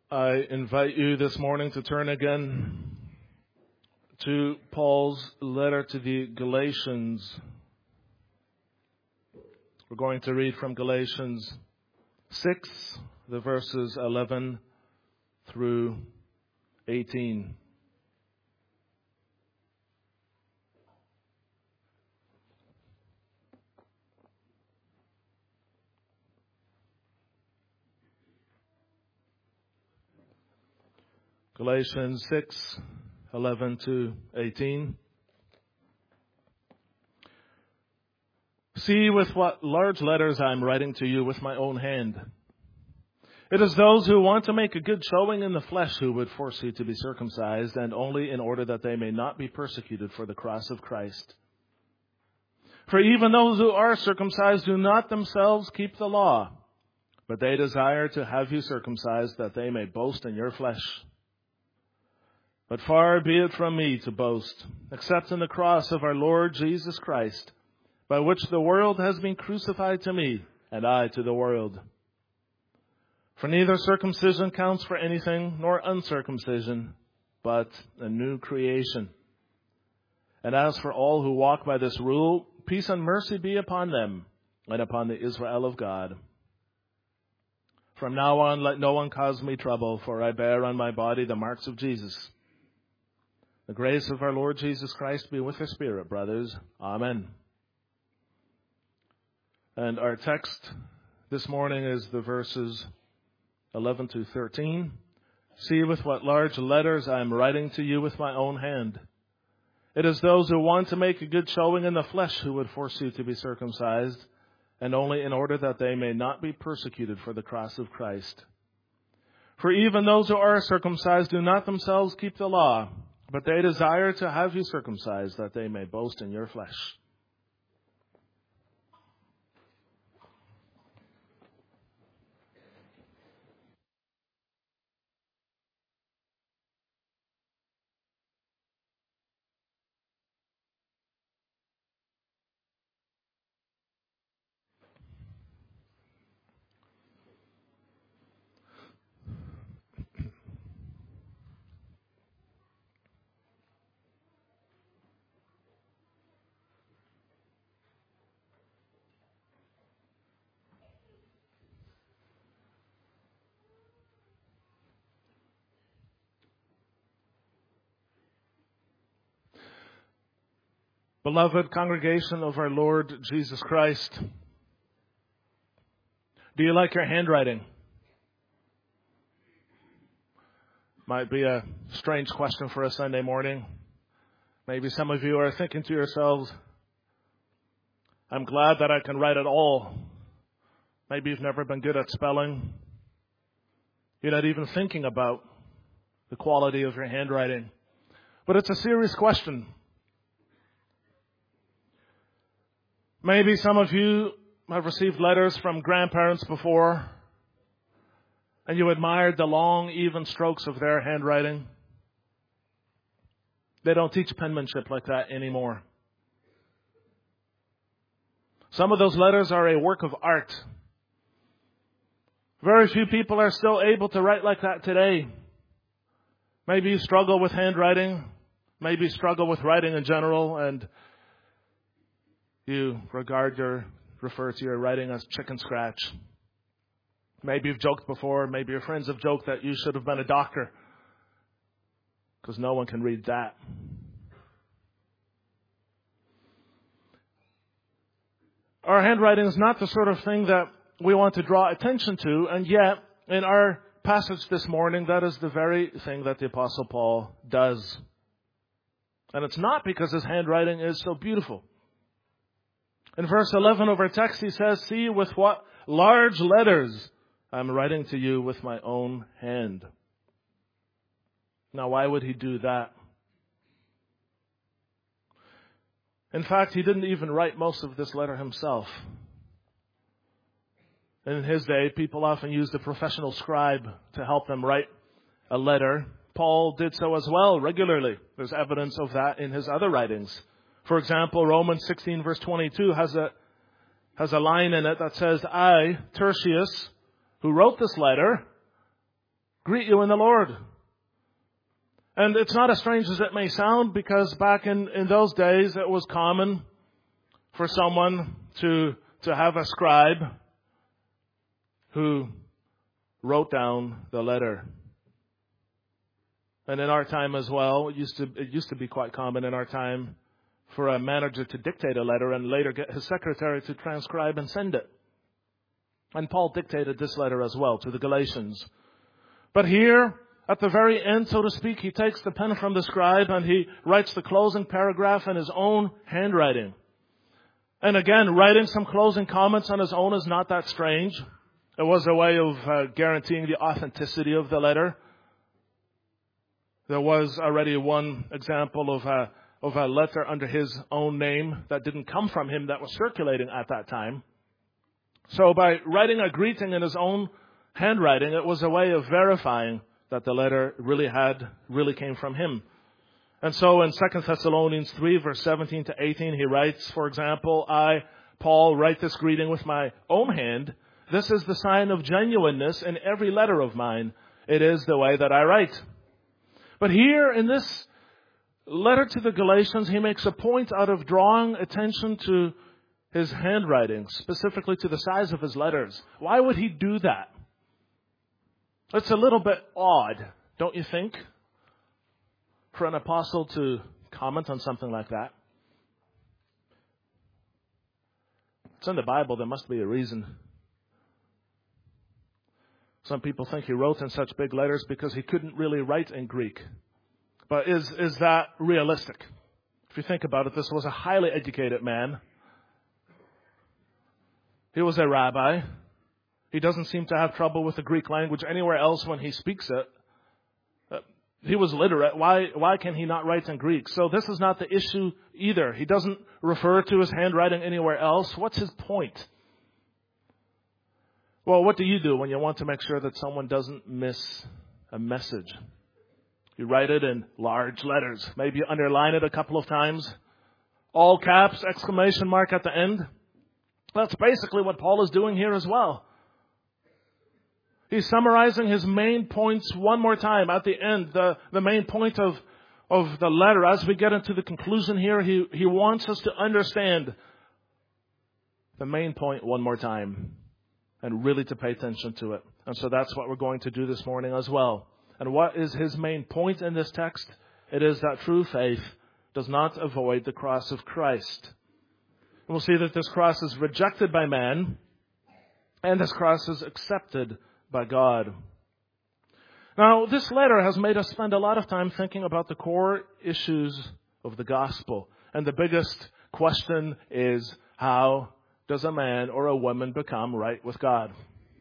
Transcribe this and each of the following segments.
I invite you this morning to turn again to Paul's letter to the Galatians. We're going to read from Galatians 6, the verses 11 through 18. Galatians 6, 11 to 18. See with what large letters I am writing to you with my own hand. It is those who want to make a good showing in the flesh who would force you to be circumcised, and only in order that they may not be persecuted for the cross of Christ. For even those who are circumcised do not themselves keep the law, but they desire to have you circumcised that they may boast in your flesh. But far be it from me to boast, except in the cross of our Lord Jesus Christ, by which the world has been crucified to me, and I to the world. For neither circumcision counts for anything, nor uncircumcision, but a new creation. And as for all who walk by this rule, peace and mercy be upon them, and upon the Israel of God. From now on, let no one cause me trouble, for I bear on my body the marks of Jesus. The grace of our Lord Jesus Christ be with your spirit, brothers. Amen. And our text this morning is the verses 11 to 13. See with what large letters I am writing to you with my own hand. It is those who want to make a good showing in the flesh who would force you to be circumcised, and only in order that they may not be persecuted for the cross of Christ. For even those who are circumcised do not themselves keep the law, but they desire to have you circumcised that they may boast in your flesh. Beloved congregation of our Lord Jesus Christ, do you like your handwriting? Might be a strange question for a Sunday morning. Maybe some of you are thinking to yourselves, I'm glad that I can write at all. Maybe you've never been good at spelling. You're not even thinking about the quality of your handwriting. But it's a serious question. Maybe some of you have received letters from grandparents before, and you admired the long, even strokes of their handwriting. They don't teach penmanship like that anymore. Some of those letters are a work of art. Very few people are still able to write like that today. Maybe you struggle with handwriting. Maybe you struggle with writing in general, and you refer to your writing as chicken scratch. Maybe you've joked before, maybe your friends have joked that you should have been a doctor, because no one can read that. Our handwriting is not the sort of thing that we want to draw attention to, and yet, in our passage this morning, that is the very thing that the Apostle Paul does. And it's not because his handwriting is so beautiful. In verse 11 of our text, he says, see with what large letters I'm writing to you with my own hand. Now, why would he do that? In fact, he didn't even write most of this letter himself. In his day, people often used a professional scribe to help them write a letter. Paul did so as well regularly. There's evidence of that in his other writings. For example, Romans 16 verse 22 has a line in it that says, I, Tertius, who wrote this letter, greet you in the Lord. And it's not as strange as it may sound, because back in those days it was common for someone to have a scribe who wrote down the letter. And in our time as well, it used to be quite common in our time for a manager to dictate a letter and later get his secretary to transcribe and send it. And Paul dictated this letter as well to the Galatians. But here, at the very end, so to speak, he takes the pen from the scribe and he writes the closing paragraph in his own handwriting. And again, writing some closing comments on his own is not that strange. It was a way of guaranteeing the authenticity of the letter. There was already one example of a letter under his own name that didn't come from him that was circulating at that time. So by writing a greeting in his own handwriting, it was a way of verifying that the letter really came from him. And so in 2 Thessalonians 3, verse 17 to 18, he writes, for example, I, Paul, write this greeting with my own hand. This is the sign of genuineness in every letter of mine. It is the way that I write. But here in this letter to the Galatians, he makes a point out of drawing attention to his handwriting, specifically to the size of his letters. Why would he do that? It's a little bit odd, don't you think, for an apostle to comment on something like that? It's in the Bible. There must be a reason. Some people think he wrote in such big letters because he couldn't really write in Greek. But is that realistic? If you think about it, this was a highly educated man. He was a rabbi. He doesn't seem to have trouble with the Greek language anywhere else when he speaks it. He was literate. Why can he not write in Greek? So this is not the issue either. He doesn't refer to his handwriting anywhere else. What's his point? Well, what do you do when you want to make sure that someone doesn't miss a message? You write it in large letters. Maybe you underline it a couple of times. All caps, exclamation mark at the end. That's basically what Paul is doing here as well. He's summarizing his main points one more time at the end. The main point of the letter. As we get into the conclusion here, he wants us to understand the main point one more time and really to pay attention to it. And so that's what we're going to do this morning as well. And what is his main point in this text? It is that true faith does not avoid the cross of Christ. And we'll see that this cross is rejected by man and this cross is accepted by God. Now, this letter has made us spend a lot of time thinking about the core issues of the gospel. And the biggest question is, how does a man or a woman become right with God?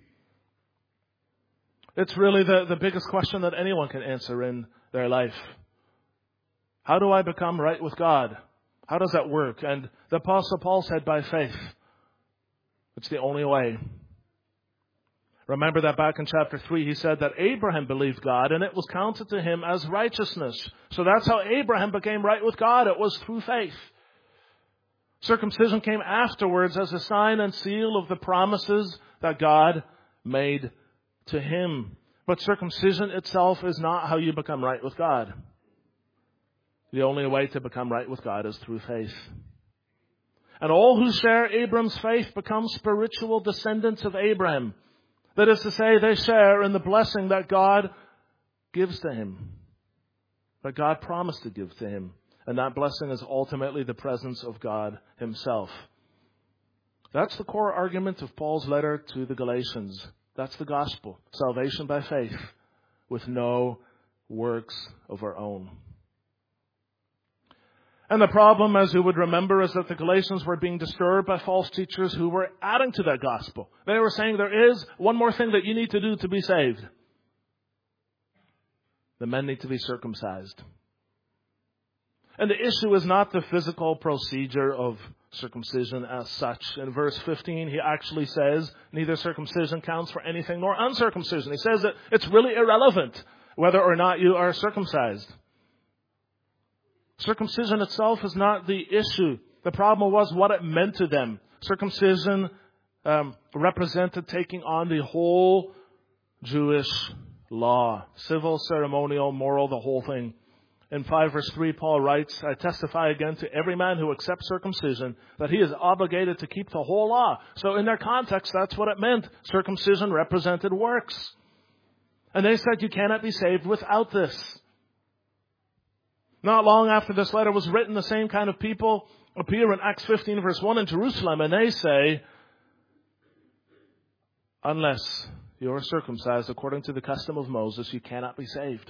It's really the biggest question that anyone can answer in their life. How do I become right with God? How does that work? And the Apostle Paul said, by faith. It's the only way. Remember that back in chapter 3, he said that Abraham believed God and it was counted to him as righteousness. So that's how Abraham became right with God. It was through faith. Circumcision came afterwards as a sign and seal of the promises that God made to him. But circumcision itself is not how you become right with God. The only way to become right with God is through faith. And all who share Abram's faith become spiritual descendants of Abraham. That is to say, they share in the blessing that God gives to him, that God promised to give to him. And that blessing is ultimately the presence of God himself. That's the core argument of Paul's letter to the Galatians. That's the gospel. Salvation by faith with no works of our own. And the problem, as you would remember, is that the Galatians were being disturbed by false teachers who were adding to that gospel. They were saying there is one more thing that you need to do to be saved. The men need to be circumcised. And the issue is not the physical procedure of circumcision as such. In verse 15, he actually says, neither circumcision counts for anything nor uncircumcision. He says that it's really irrelevant whether or not you are circumcised. Circumcision itself is not the issue. The problem was what it meant to them. Circumcision represented taking on the whole Jewish law. Civil, ceremonial, moral, the whole thing. In 5 verse 3, Paul writes, I testify again to every man who accepts circumcision that he is obligated to keep the whole law. So in their context, that's what it meant. Circumcision represented works. And they said you cannot be saved without this. Not long after this letter was written, the same kind of people appear in Acts 15 verse 1 in Jerusalem, and they say, unless you are circumcised according to the custom of Moses, you cannot be saved.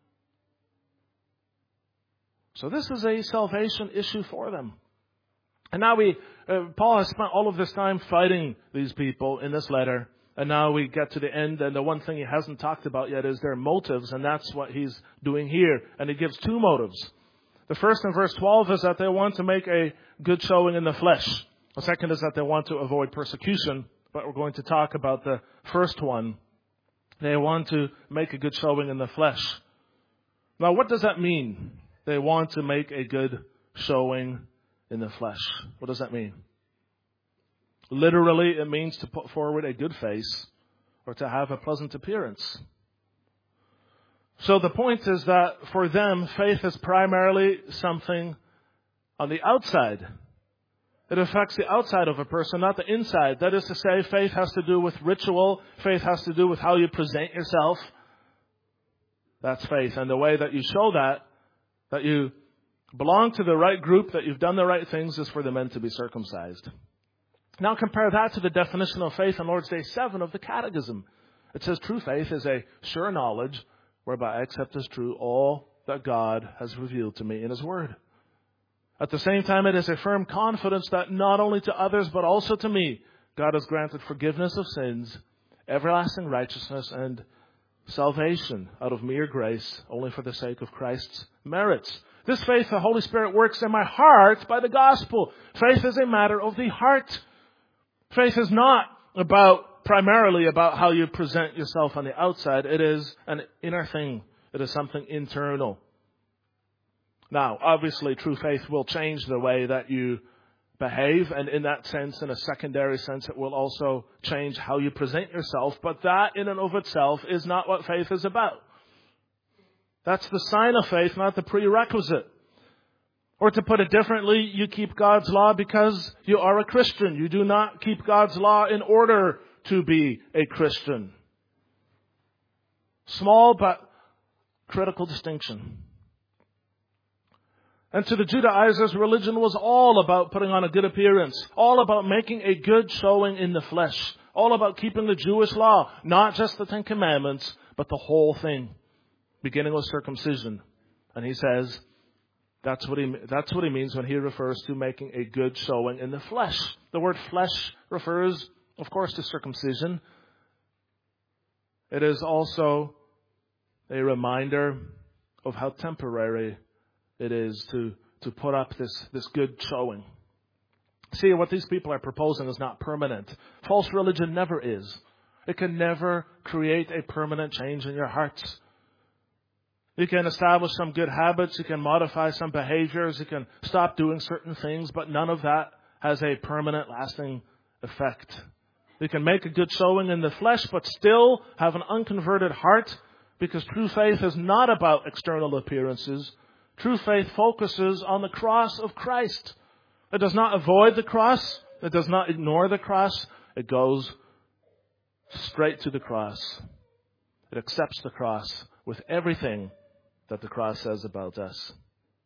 So this is a salvation issue for them. And now Paul has spent all of this time fighting these people in this letter. And now we get to the end, and the one thing he hasn't talked about yet is their motives, and that's what he's doing here. And he gives 2 motives. The first in verse 12 is that they want to make a good showing in the flesh. The second is that they want to avoid persecution. But we're going to talk about the first one. They want to make a good showing in the flesh. Now, what does that mean? They want to make a good showing in the flesh. What does that mean? Literally, it means to put forward a good face or to have a pleasant appearance. So the point is that for them, faith is primarily something on the outside. It affects the outside of a person, not the inside. That is to say, faith has to do with ritual. Faith has to do with how you present yourself. That's faith. And the way that you show that you belong to the right group, that you've done the right things, is for the men to be circumcised. Now compare that to the definition of faith in Lord's Day 7 of the Catechism. It says true faith is a sure knowledge whereby I accept as true all that God has revealed to me in His Word. At the same time, it is a firm confidence that not only to others but also to me, God has granted forgiveness of sins, everlasting righteousness, and salvation out of mere grace, only for the sake of Christ's merits. This faith, the Holy Spirit works in my heart by the gospel. Faith is a matter of the heart. Faith is not primarily about how you present yourself on the outside. It is an inner thing. It is something internal. Now, obviously, true faith will change the way that you behave, and in that sense, in a secondary sense, it will also change how you present yourself. But that, in and of itself, is not what faith is about. That's the sign of faith, not the prerequisite. Or to put it differently, you keep God's law because you are a Christian. You do not keep God's law in order to be a Christian. Small but critical distinction. And to the Judaizers, religion was all about putting on a good appearance, all about making a good showing in the flesh, all about keeping the Jewish law, not just the 10 Commandments, but the whole thing, beginning with circumcision. And he says that's what he means when he refers to making a good showing in the flesh. The word flesh refers, of course, to circumcision. It is also a reminder of how temporary it is to put up this good showing. See, what these people are proposing is not permanent. False religion never is. It can never create a permanent change in your hearts. You can establish some good habits, you can modify some behaviors, you can stop doing certain things, but none of that has a permanent, lasting effect. You can make a good showing in the flesh, but still have an unconverted heart, because true faith is not about external appearances. True faith focuses on the cross of Christ. It does not avoid the cross. It does not ignore the cross. It goes straight to the cross. It accepts the cross with everything that the cross says about us.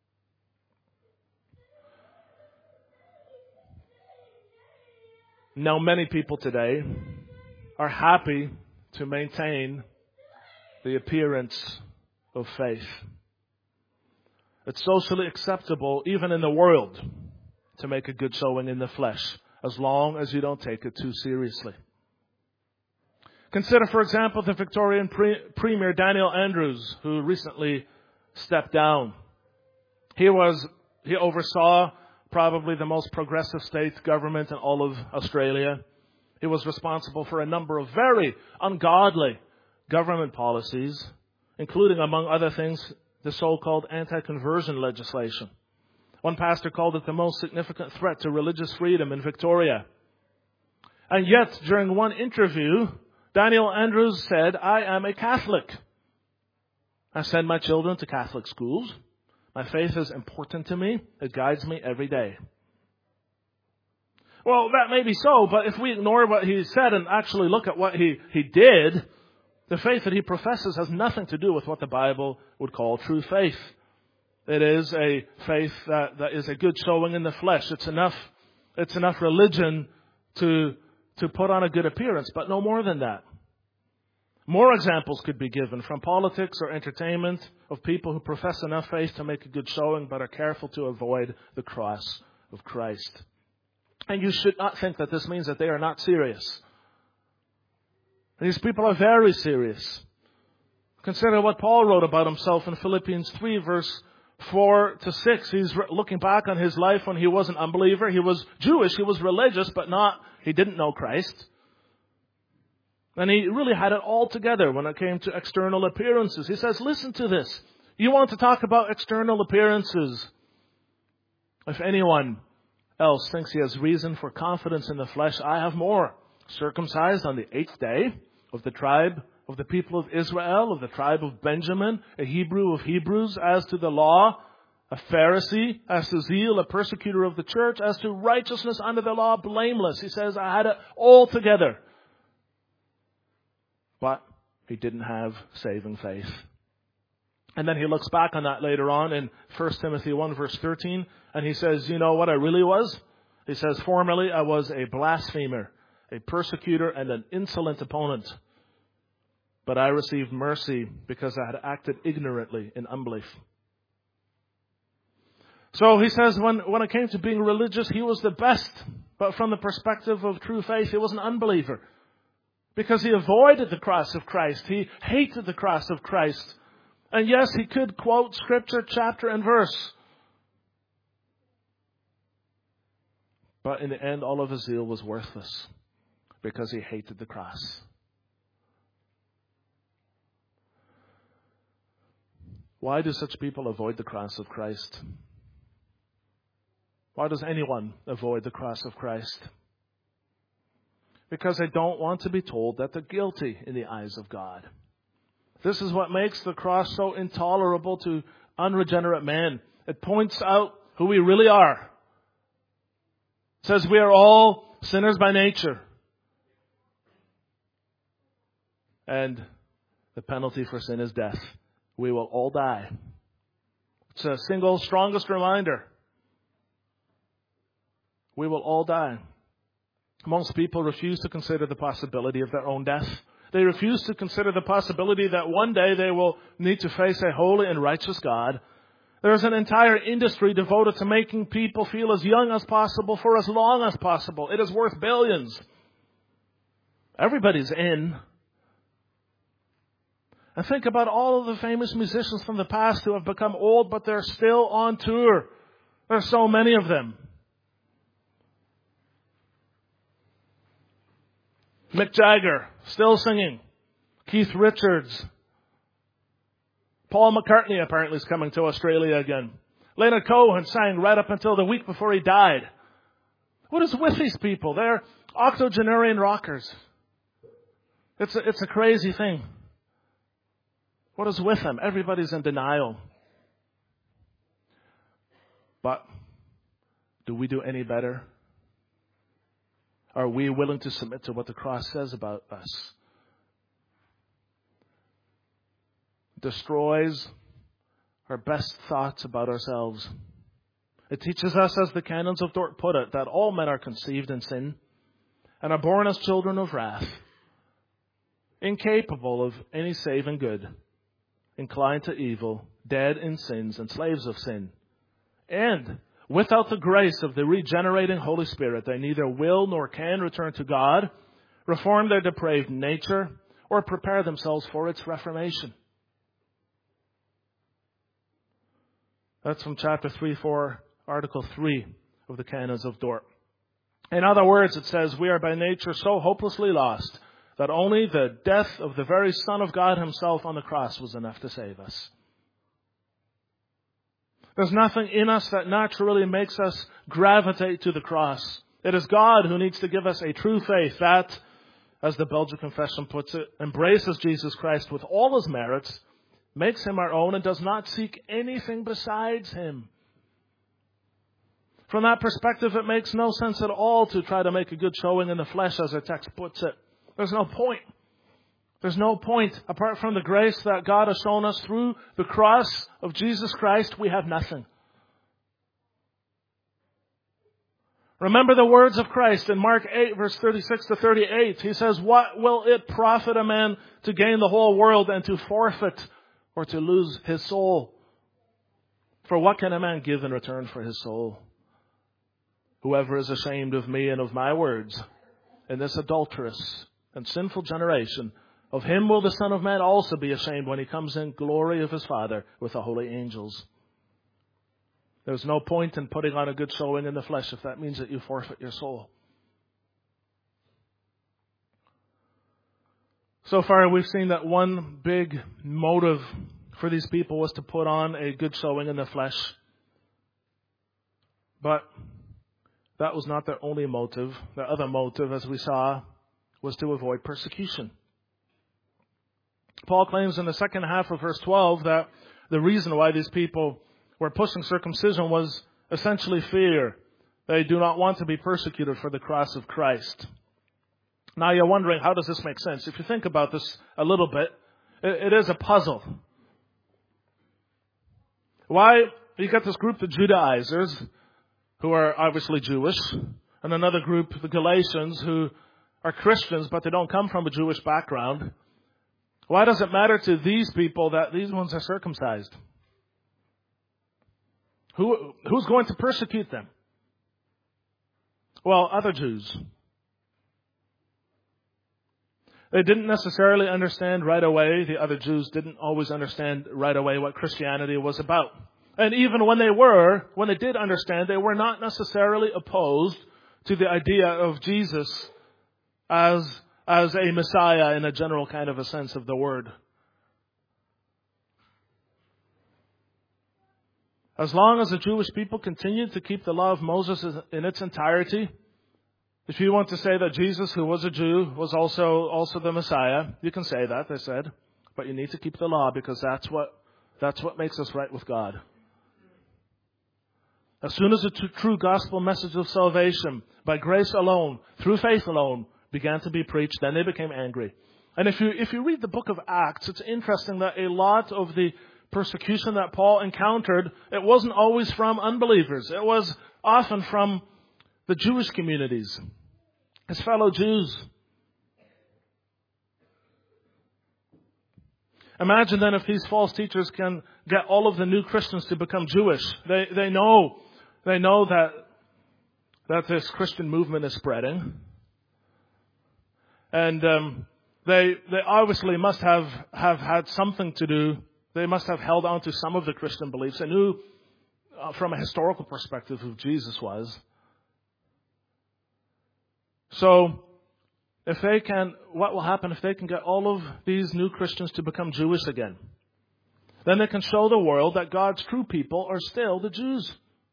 Now, many people today are happy to maintain the appearance of faith. It's socially acceptable, even in the world, to make a good showing in the flesh, as long as you don't take it too seriously. Consider, for example, the Victorian Premier Daniel Andrews, who recently stepped down. He oversaw probably the most progressive state government in all of Australia. He was responsible for a number of very ungodly government policies, including, among other things, the so-called anti-conversion legislation. One pastor called it the most significant threat to religious freedom in Victoria. And yet, during one interview, Daniel Andrews said, I am a Catholic. I send my children to Catholic schools. My faith is important to me. It guides me every day. Well, that may be so, but if we ignore what he said and actually look at what he did, the faith that he professes has nothing to do with what the Bible would call true faith. It is a faith that is a good showing in the flesh. It's enough religion to put on a good appearance, but no more than that. More examples could be given from politics or entertainment of people who profess enough faith to make a good showing but are careful to avoid the cross of Christ. And you should not think that this means that they are not serious. These people are very serious. Consider what Paul wrote about himself in Philippians 3, verse 4 to 6. He's looking back on his life when he was an unbeliever. He was Jewish, he was religious, but he didn't know Christ. And he really had it all together when it came to external appearances. He says, listen to this. You want to talk about external appearances? If anyone else thinks he has reason for confidence in the flesh, I have more. Circumcised on the 8th day, of the tribe of the people of Israel, of the tribe of Benjamin, a Hebrew of Hebrews, as to the law, a Pharisee, as to zeal, a persecutor of the church, as to righteousness under the law, blameless. He says, I had it all together. But he didn't have saving faith. And then he looks back on that later on in 1 Timothy 1 verse 13, and he says, you know what I really was? He says, formerly I was a blasphemer, a persecutor, and an insolent opponent. But I received mercy because I had acted ignorantly in unbelief. So he says when it came to being religious, he was the best. But from the perspective of true faith, he was an unbeliever. Because he avoided the cross of Christ. He hated the cross of Christ. And yes, he could quote scripture, chapter and verse. But in the end, all of his zeal was worthless. Because he hated the cross. Why do such people avoid the cross of Christ? Why does anyone avoid the cross of Christ? Because they don't want to be told that they're guilty in the eyes of God. This is what makes the cross so intolerable to unregenerate men. It points out who we really are. It says we are all sinners by nature. And the penalty for sin is death. We will all die. It's a single strongest reminder. We will all die. Most people refuse to consider the possibility of their own death. They refuse to consider the possibility that one day they will need to face a holy and righteous God. There is an entire industry devoted to making people feel as young as possible for as long as possible. It is worth billions. Everybody's in. And think about all of the famous musicians from the past who have become old, but they're still on tour. There are so many of them. Mick Jagger, still singing. Keith Richards. Paul McCartney apparently is coming to Australia again. Leonard Cohen sang right up until the week before he died. What is with these people? They're octogenarian rockers. It's a crazy thing. What is with them? Everybody's in denial. But do we do any better? Are we willing to submit to what the cross says about us? Destroys our best thoughts about ourselves. It teaches us, as the canons of Dort put it, that all men are conceived in sin and are born as children of wrath, incapable of any saving good, inclined to evil, dead in sins and slaves of sin. And without the grace of the regenerating Holy Spirit, they neither will nor can return to God, reform their depraved nature, or prepare themselves for its reformation. That's from chapter 3, article 3 of the Canons of Dort. In other words, it says, we are by nature so hopelessly lost that only the death of the very Son of God himself on the cross was enough to save us. There's nothing in us that naturally makes us gravitate to the cross. It is God who needs to give us a true faith that as the Belgian Confession puts it, embraces Jesus Christ with all his merits, makes him our own, and does not seek anything besides him. From that perspective, it makes no sense at all to try to make a good showing in the flesh, as our text puts it. There's no point. There's no point. Apart from the grace that God has shown us through the cross of Jesus Christ, we have nothing. Remember the words of Christ in Mark 8, verse 36 to 38. He says, "What will it profit a man to gain the whole world and to forfeit or to lose his soul? For what can a man give in return for his soul? Whoever is ashamed of me and of my words in this adulterous and sinful generation, of him will the Son of Man also be ashamed when he comes in glory of his Father with the holy angels." There's no point in putting on a good showing in the flesh if that means that you forfeit your soul. So far, we've seen that one big motive for these people was to put on a good showing in the flesh. But that was not their only motive. Their other motive, as we saw, was to avoid persecution. Paul claims in the second half of verse 12 that the reason why these people were pushing circumcision was essentially fear. They do not want to be persecuted for the cross of Christ. Now you're wondering, how does this make sense? If you think about this a little bit, it is a puzzle. Why you got this group of Judaizers, who are obviously Jewish, and another group, the Galatians, who are Christians, but they don't come from a Jewish background. Why does it matter to these people that these ones are circumcised? Who's going to persecute them? Well, other Jews. They didn't necessarily understand right away. The other Jews didn't always understand right away what Christianity was about. And even when they did understand, they were not necessarily opposed to the idea of Jesus as a Messiah in a general kind of a sense of the word. As long as the Jewish people continued to keep the law of Moses in its entirety, if you want to say that Jesus, who was a Jew, was also the Messiah, you can say that, they said. But you need to keep the law because that's what makes us right with God. As soon as the true gospel message of salvation, by grace alone, through faith alone, began to be preached, then they became angry. And if you read the book of Acts, it's interesting that a lot of the persecution that Paul encountered, it wasn't always from unbelievers. It was often from the Jewish communities, his fellow Jews. Imagine then if these false teachers can get all of the new Christians to become Jewish. They know that this Christian movement is spreading. And they obviously must have had something to do. They must have held on to some of the Christian beliefs. They knew from a historical perspective who Jesus was. So, what will happen if they can get all of these new Christians to become Jewish again? Then they can show the world that God's true people are still the Jews.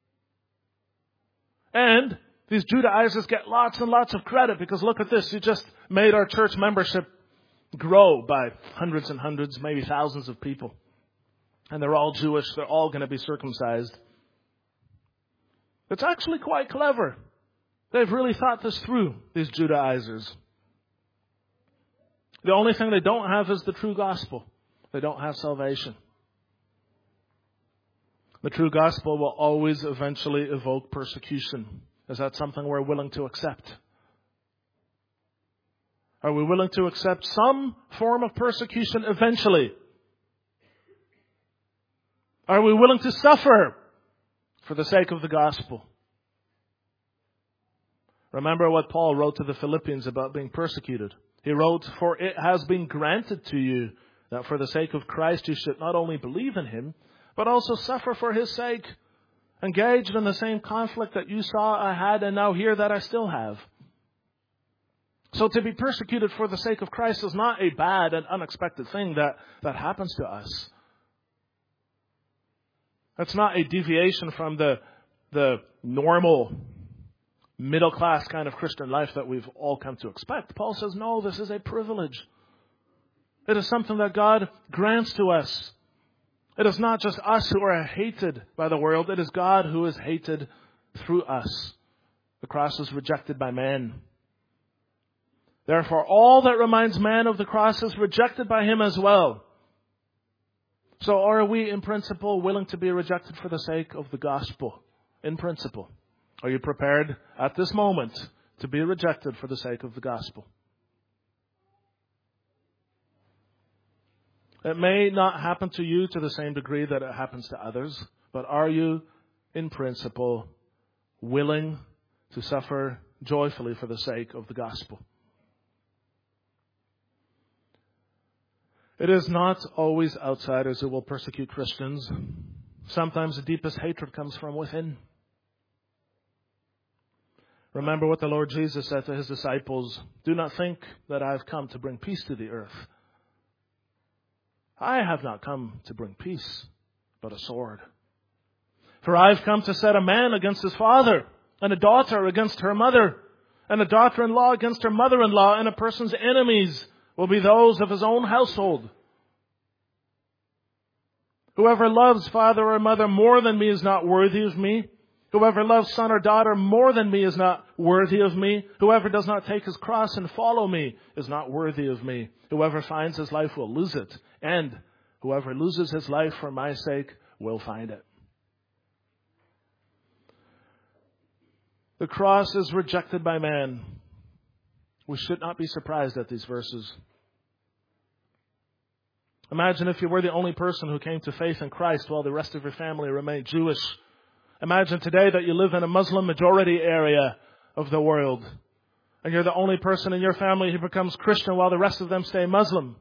And these Judaizers get lots and lots of credit because look at this. You just made our church membership grow by hundreds and hundreds, maybe thousands of people. And they're all Jewish. They're all going to be circumcised. It's actually quite clever. They've really thought this through, these Judaizers. The only thing they don't have is the true gospel. They don't have salvation. The true gospel will always eventually evoke persecution. Is that something we're willing to accept? Are we willing to accept some form of persecution eventually? Are we willing to suffer for the sake of the gospel? Remember what Paul wrote to the Philippians about being persecuted. He wrote, "For it has been granted to you that for the sake of Christ you should not only believe in him, but also suffer for his sake, engaged in the same conflict that you saw I had and now hear that I still have." So to be persecuted for the sake of Christ is not a bad and unexpected thing that happens to us. It's not a deviation from the normal middle-class kind of Christian life that we've all come to expect. Paul says, no, this is a privilege. It is something that God grants to us. It is not just us who are hated by the world. It is God who is hated through us. The cross is rejected by man. Therefore, all that reminds man of the cross is rejected by him as well. So are we, in principle, willing to be rejected for the sake of the gospel? In principle. Are you prepared at this moment to be rejected for the sake of the gospel? It may not happen to you to the same degree that it happens to others, but are you, in principle, willing to suffer joyfully for the sake of the gospel? It is not always outsiders who will persecute Christians. Sometimes the deepest hatred comes from within. Remember what the Lord Jesus said to his disciples, "Do not think that I have come to bring peace to the earth. I have not come to bring peace, but a sword. For I have come to set a man against his father, and a daughter against her mother, and a daughter-in-law against her mother-in-law, and a person's enemies will be those of his own household. Whoever loves father or mother more than me is not worthy of me. Whoever loves son or daughter more than me is not worthy of me. Whoever does not take his cross and follow me is not worthy of me. Whoever finds his life will lose it, and whoever loses his life for my sake will find it." The cross is rejected by man. We should not be surprised at these verses. Imagine if you were the only person who came to faith in Christ while the rest of your family remained Jewish. Imagine today that you live in a Muslim majority area of the world, and you're the only person in your family who becomes Christian while the rest of them stay Muslim.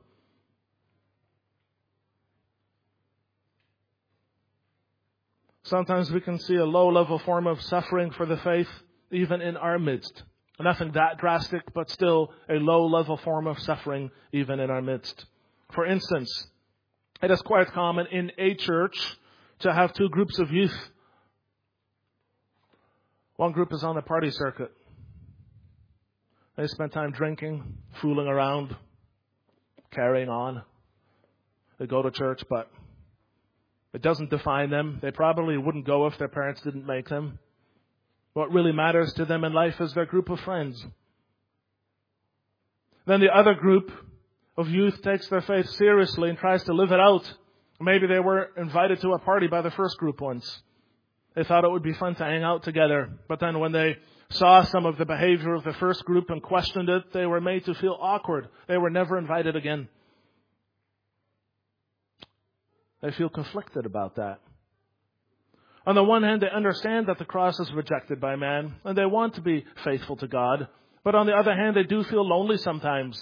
Sometimes we can see a low-level form of suffering for the faith even in our midst. Nothing that drastic, but still a low-level form of suffering even in our midst. For instance, it is quite common in a church to have two groups of youth. One group is on the party circuit. They spend time drinking, fooling around, carrying on. They go to church, but it doesn't define them. They probably wouldn't go if their parents didn't make them. What really matters to them in life is their group of friends. Then the other group of youth takes their faith seriously and tries to live it out. Maybe they were invited to a party by the first group once. They thought it would be fun to hang out together. But then when they saw some of the behavior of the first group and questioned it, they were made to feel awkward. They were never invited again. They feel conflicted about that. On the one hand, they understand that the cross is rejected by man, and they want to be faithful to God. But on the other hand, they do feel lonely sometimes.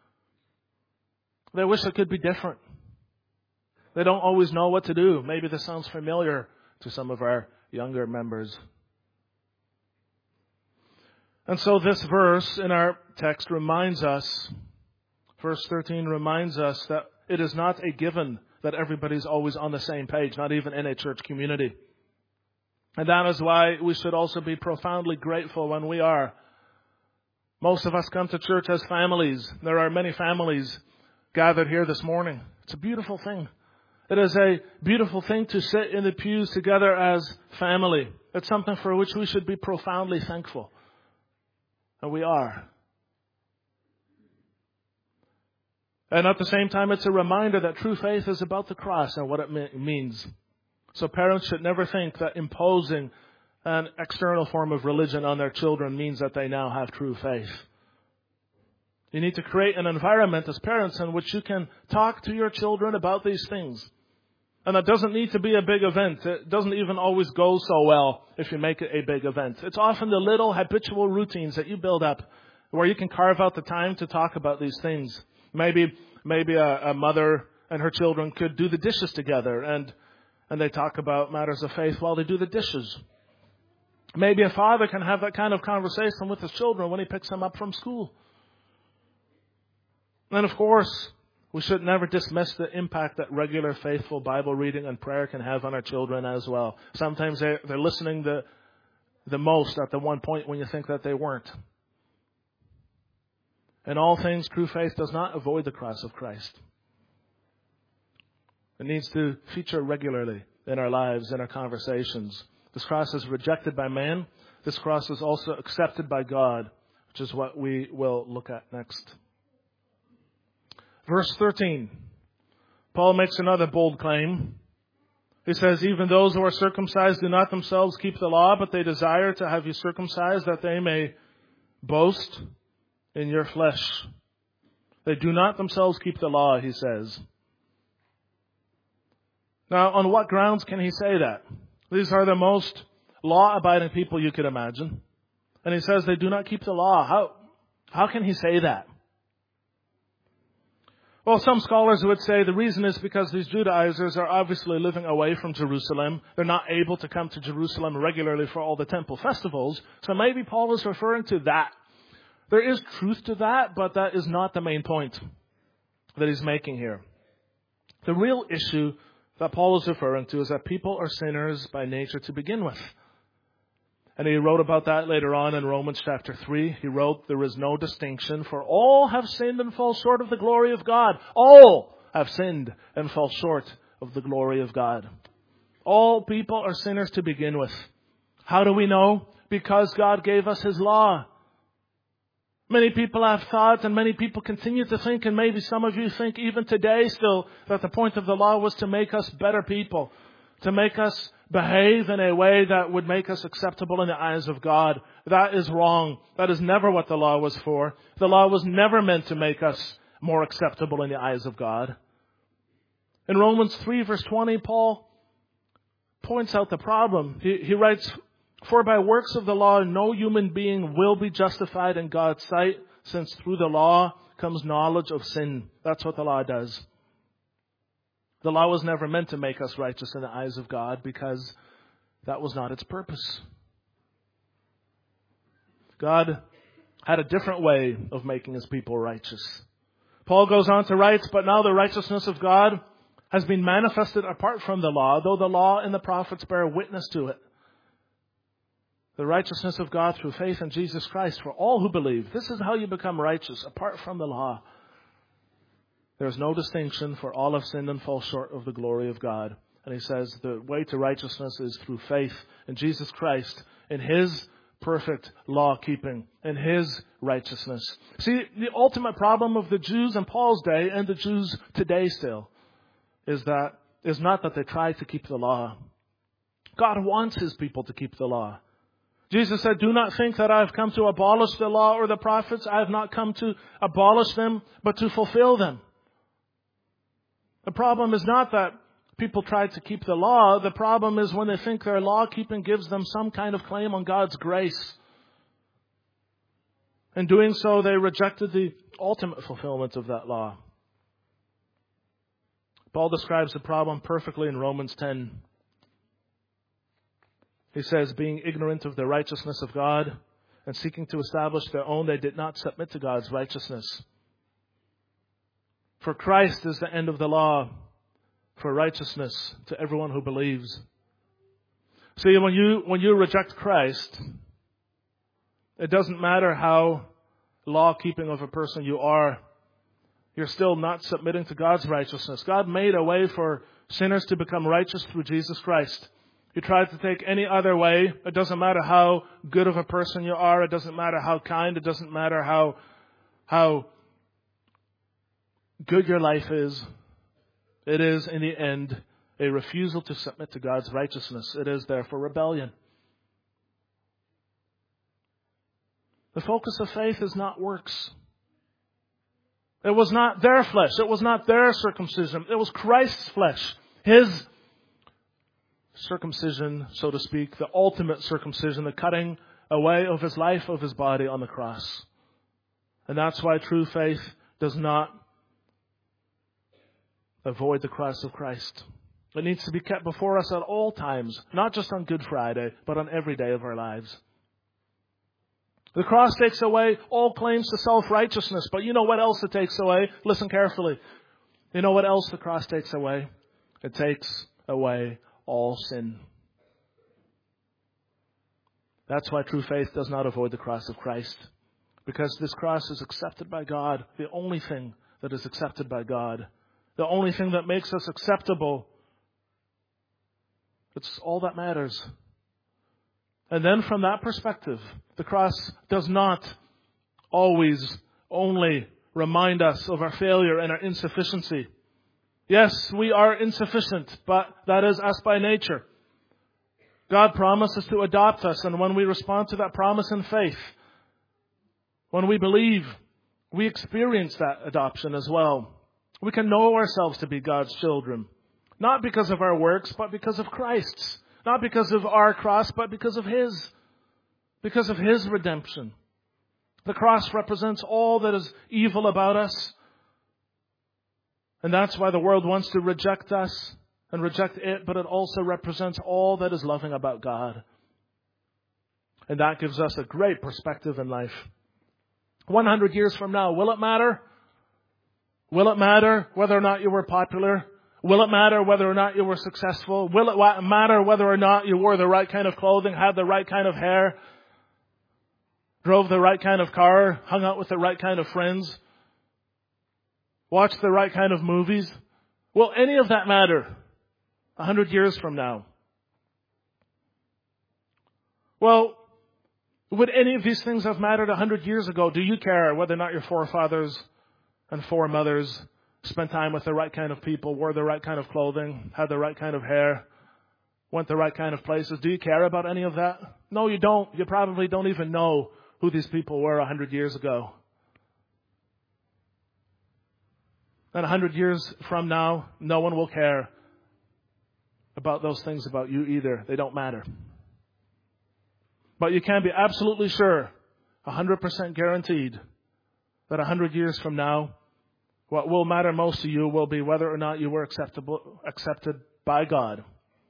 They wish it could be different. They don't always know what to do. Maybe this sounds familiar to some of our younger members. And so this verse in our text reminds us, verse 13 reminds us that it is not a given that everybody's always on the same page, not even in a church community. And that is why we should also be profoundly grateful when we are. Most of us come to church as families. There are many families gathered here this morning. It's a beautiful thing. It is a beautiful thing to sit in the pews together as family. It's something for which we should be profoundly thankful. And we are. And at the same time, it's a reminder that true faith is about the cross and what it means. So parents should never think that imposing an external form of religion on their children means that they now have true faith. You need to create an environment as parents in which you can talk to your children about these things. And that doesn't need to be a big event. It doesn't even always go so well if you make it a big event. It's often the little habitual routines that you build up where you can carve out the time to talk about these things. Maybe a mother and her children could do the dishes together and they talk about matters of faith while they do the dishes. Maybe a father can have that kind of conversation with his children when he picks them up from school. And of course, we should never dismiss the impact that regular faithful Bible reading and prayer can have on our children as well. Sometimes they're listening the most at the one point when you think that they weren't. In all things, true faith does not avoid the cross of Christ. It needs to feature regularly in our lives, in our conversations. This cross is rejected by man. This cross is also accepted by God, which is what we will look at next. Verse 13. Paul makes another bold claim. He says, even those who are circumcised do not themselves keep the law, but they desire to have you circumcised that they may boast in your flesh. They do not themselves keep the law, he says. Now, on what grounds can he say that? These are the most law-abiding people you could imagine. And he says they do not keep the law. How can he say that? Well, some scholars would say the reason is because these Judaizers are obviously living away from Jerusalem. They're not able to come to Jerusalem regularly for all the temple festivals. So maybe Paul is referring to that. There is truth to that, but that is not the main point that he's making here. The real issue that Paul is referring to is that people are sinners by nature to begin with. And he wrote about that later on in Romans chapter 3. He wrote, there is no distinction, for all have sinned and fall short of the glory of God. All have sinned and fall short of the glory of God. All people are sinners to begin with. How do we know? Because God gave us His law. Many people have thought, and many people continue to think, and maybe some of you think even today still, that the point of the law was to make us better people, to make us behave in a way that would make us acceptable in the eyes of God. That is wrong. That is never what the law was for. The law was never meant to make us more acceptable in the eyes of God. In Romans 3 verse 20, Paul points out the problem. He writes, for by works of the law, no human being will be justified in God's sight, since through the law comes knowledge of sin. That's what the law does. The law was never meant to make us righteous in the eyes of God because that was not its purpose. God had a different way of making His people righteous. Paul goes on to write, but now the righteousness of God has been manifested apart from the law, though the law and the prophets bear witness to it. The righteousness of God through faith in Jesus Christ for all who believe. This is how you become righteous, apart from the law. There is no distinction, for all have sinned and fall short of the glory of God. And he says the way to righteousness is through faith in Jesus Christ, in His perfect law-keeping, in His righteousness. See, the ultimate problem of the Jews in Paul's day, and the Jews today still, is not that they try to keep the law. God wants His people to keep the law. Jesus said, do not think that I have come to abolish the law or the prophets. I have not come to abolish them, but to fulfill them. The problem is not that people try to keep the law. The problem is when they think their law-keeping gives them some kind of claim on God's grace. In doing so, they rejected the ultimate fulfillment of that law. Paul describes the problem perfectly in Romans 10. He says, being ignorant of the righteousness of God and seeking to establish their own, they did not submit to God's righteousness. For Christ is the end of the law for righteousness to everyone who believes. See, when you reject Christ, it doesn't matter how law-keeping of a person you are. You're still not submitting to God's righteousness. God made a way for sinners to become righteous through Jesus Christ. You try to take any other way. It doesn't matter how good of a person you are. It doesn't matter how kind. It doesn't matter how good your life is. It is, in the end, a refusal to submit to God's righteousness. It is, therefore, rebellion. The focus of faith is not works. It was not their flesh. It was not their circumcision. It was Christ's flesh. His circumcision, so to speak, the ultimate circumcision, the cutting away of His life, of His body on the cross. And that's why true faith does not avoid the cross of Christ. It needs to be kept before us at all times, not just on Good Friday, but on every day of our lives. The cross takes away all claims to self-righteousness, but you know what else it takes away? Listen carefully. You know what else the cross takes away? It takes away all sin. That's why true faith does not avoid the cross of Christ. Because this cross is accepted by God, the only thing that is accepted by God, the only thing that makes us acceptable. It's all that matters. And then from that perspective, the cross does not always only remind us of our failure and our insufficiency. Yes, we are insufficient, but that is us by nature. God promises to adopt us, and when we respond to that promise in faith, when we believe, we experience that adoption as well. We can know ourselves to be God's children, not because of our works, but because of Christ's. Not because of our cross, but because of His redemption. The cross represents all that is evil about us. And that's why the world wants to reject us and reject it, but it also represents all that is loving about God. And that gives us a great perspective in life. 100 years from now, will it matter? Will it matter whether or not you were popular? Will it matter whether or not you were successful? Will it matter whether or not you wore the right kind of clothing, had the right kind of hair, drove the right kind of car, hung out with the right kind of friends, watched the right kind of movies? Will any of that matter 100 years from now? Well, would any of these things have mattered 100 years ago? Do you care whether or not your forefathers and foremothers spent time with the right kind of people, wore the right kind of clothing, had the right kind of hair, went the right kind of places? Do you care about any of that? No, you don't. You probably don't even know who these people were 100 years ago. And 100 years from now, no one will care about those things about you either. They don't matter. But you can be absolutely sure, 100% guaranteed, that 100 years from now, what will matter most to you will be whether or not you were accepted by God.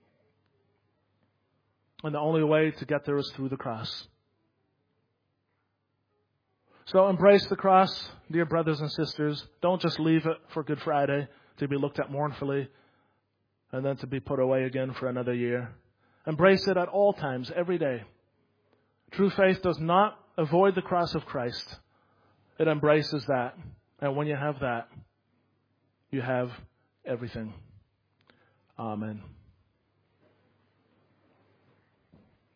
And the only way to get there is through the cross. So embrace the cross, dear brothers and sisters. Don't just leave it for Good Friday to be looked at mournfully and then to be put away again for another year. Embrace it at all times, every day. True faith does not avoid the cross of Christ. It embraces that. And when you have that, you have everything. Amen.